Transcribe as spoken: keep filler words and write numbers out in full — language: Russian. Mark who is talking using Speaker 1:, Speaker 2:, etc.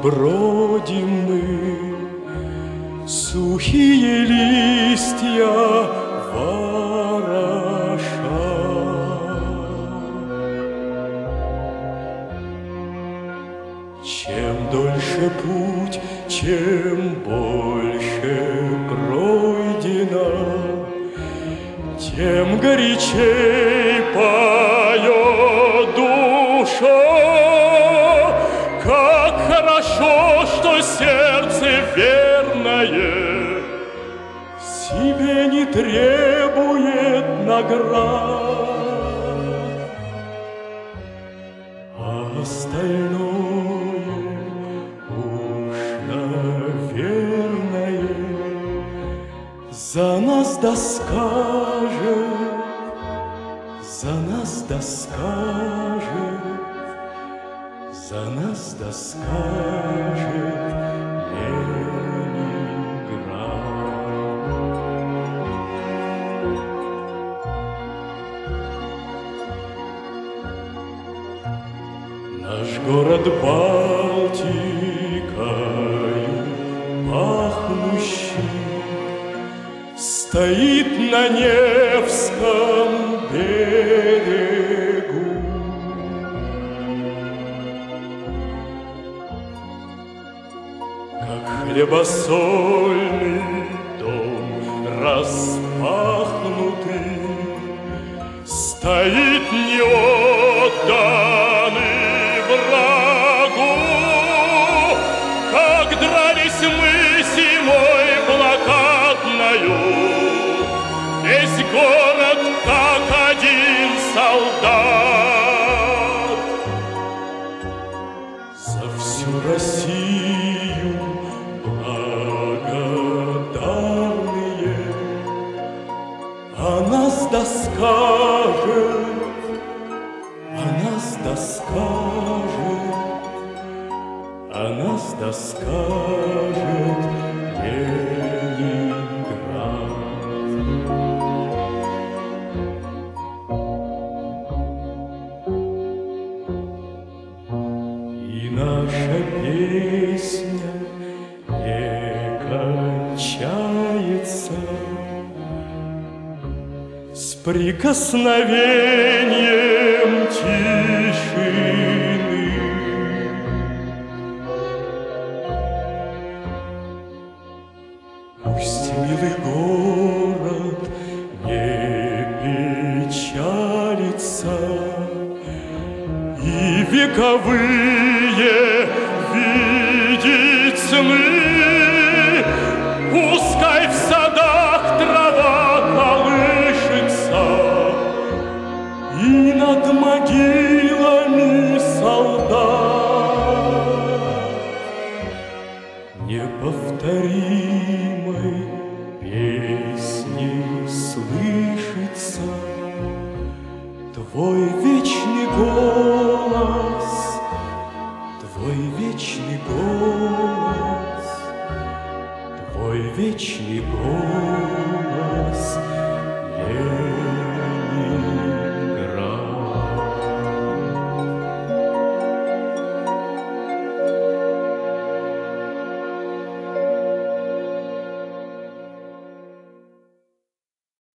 Speaker 1: бродим мы, сухие листья вороша. Чем дольше путь, чем больше пройдено, тем горячей поет душа. Как хорошо, что сердце верное себе не требует наград, а остальное уж, наверное, за нас да скажет, за нас да скажет, за нас да скажет Ленинград. Наш город Балтикою пахнущий стоит на Невском берегу. Как хлебосольный дом распахнутый стоит неотданный врагу. Как дрались мы зимой блокадною, весь город как один солдат. За всю Россию благодарные, а нас да скажет, а нас да скажет, а нас да скажет Ленинград. И наша песня не кончается с прикосновением тишины. Пусть милый город не печалится, и вековые видит сны. Пускай в садах трава колышется, и над могилами солдат неповторимой песней слышится твой вечный голос, твой вечный голос, твой вечный голос.